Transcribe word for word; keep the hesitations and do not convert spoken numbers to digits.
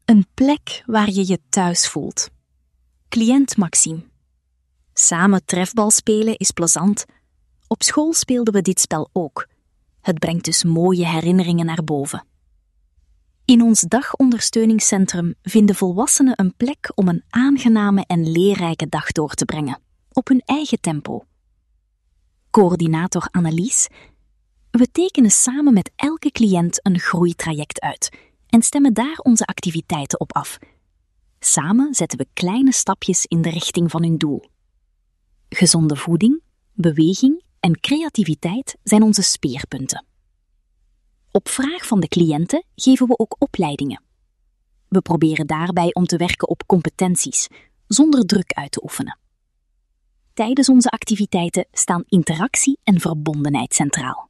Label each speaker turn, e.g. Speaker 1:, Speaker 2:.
Speaker 1: Een plek waar je je thuis voelt. Cliënt Maxime. Samen trefbal spelen is plezant. Op school speelden we dit spel ook. Het brengt dus mooie herinneringen naar boven. In ons dagondersteuningscentrum vinden volwassenen een plek om een aangename en leerrijke dag door te brengen, op hun eigen tempo. Coördinator Annelies. We tekenen samen met elke cliënt een groeitraject uit en stemmen daar onze activiteiten op af. Samen zetten we kleine stapjes in de richting van hun doel. Gezonde voeding, beweging en creativiteit zijn onze speerpunten. Op vraag van de cliënten geven we ook opleidingen. We proberen daarbij om te werken op competenties, zonder druk uit te oefenen. Tijdens onze activiteiten staan interactie en verbondenheid centraal.